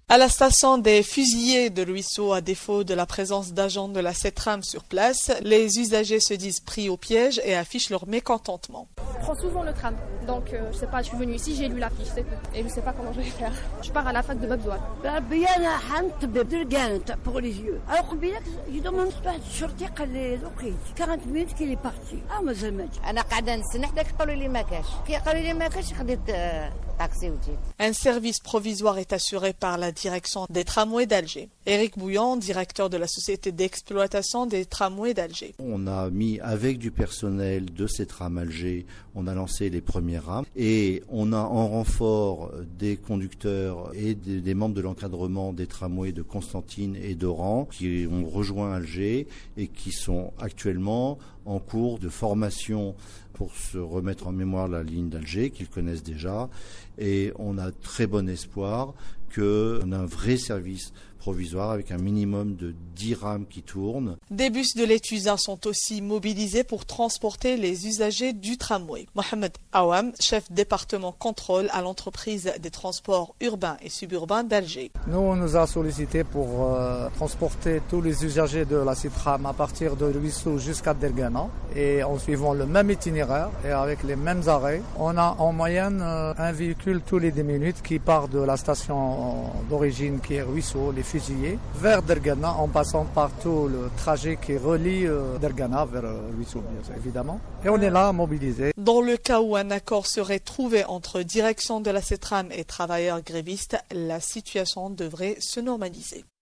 À la station des fusillés de Ruisseau, à défaut de la présence d'agents de la CETRAM sur place, les usagers se disent pris au piège et affichent leur mécontentement. Je prends souvent le tram, donc je sais pas, je suis venue ici, j'ai lu l'affiche, c'est tout. Et je sais pas comment je vais faire. Je pars à la fac de Babzouane. Pour les yeux. Alors je demande واحد الشرطي قال لي دوكي 40 minutes qu'il est parti. ما زلمتش. أنا قاعدة نستنى حداك قالوا لي ما كاش. كي قالوا لي ما كاش خديت taxi وجيت. Un service provisoire est assuré par la direction des tramways d'Alger. Éric Bouillant, directeur de la société d'exploitation des tramways d'Alger. On a mis avec du personnel de ces trams Alger, on a lancé les premières rames et on a en renfort des conducteurs et des membres de l'encadrement des tramways de Constantine et d'Oran qui ont rejoint Alger et qui sont actuellement en cours de formation pour se remettre en mémoire la ligne d'Alger qu'ils connaissent déjà, et on a très bon espoir qu'on a un vrai service provisoire avec un minimum de 10 rames qui tournent. Des bus de l'Etusa sont aussi mobilisés pour transporter les usagers du tramway. Mohamed Awam, chef département contrôle à l'entreprise des transports urbains et suburbains d'Alger. Nous, on nous a sollicité pour transporter tous les usagers de la CETRAM à partir de Ruisseau jusqu'à Dergana, et en suivant le même itinéraire et avec les mêmes arrêts. On a en moyenne un véhicule tous les 10 minutes qui part de la station d'origine qui est Ruisseau, les fusillés, vers Dergana en passant par tout le trajet qui relie Dergana vers Ruisseau, bien évidemment. Et on est là mobilisés. Dans le cas où un accord serait trouvé entre direction de la CETRAM et travailleurs grévistes, la situation devrait se normaliser.